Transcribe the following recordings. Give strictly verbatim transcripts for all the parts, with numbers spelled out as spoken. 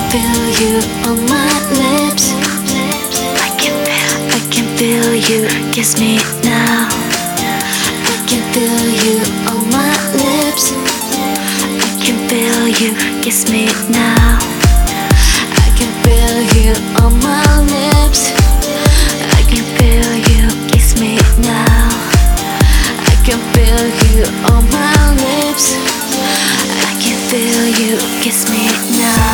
feel you on my lips. I can feel, I can feel you kiss me now. I can feel you on my lips. I can feel you kiss me now. I can feel you on my lips. I can feel you kiss me now. I can feel you on my lips. I can feel you kiss me now.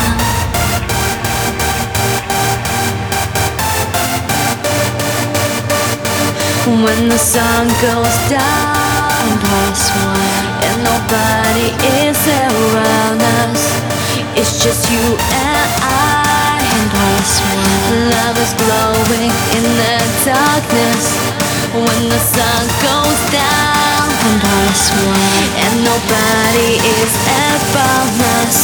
When the sun goes down and plus one, and nobody is around us, it's just you and I and plus one. Love is glowing in the darkness. When the sun goes down and plus one, and nobody is around us,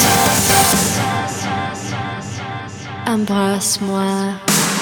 embrasse-moi.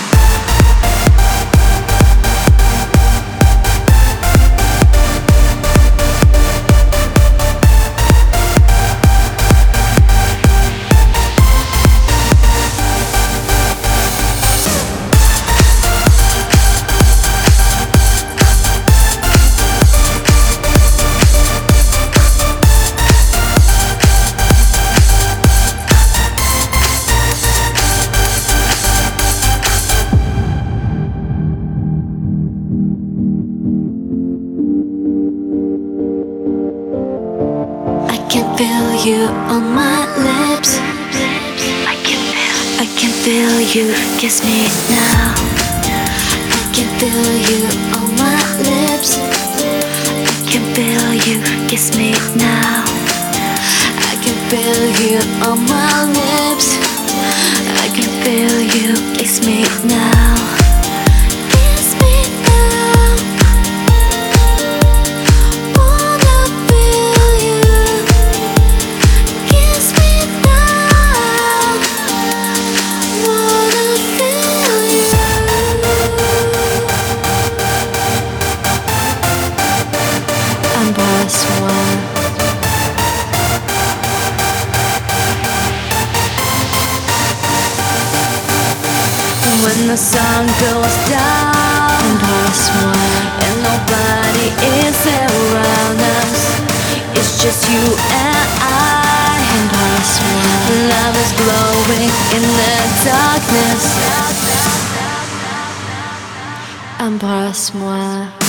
I can feel you on my lips. I can feel, I can feel you kiss me now. I can feel you on my lips. I can feel you kiss me now. I can feel you on my lips. I can feel you kiss me now. Kiss me now. Wanna feel you. Kiss me now. Wanna feel you. Embrasse-moi. When the sun goes down and plus one, and nobody is around us, it's just you and I and plus one. Love is glowing in the darkness. Embrasse-moi.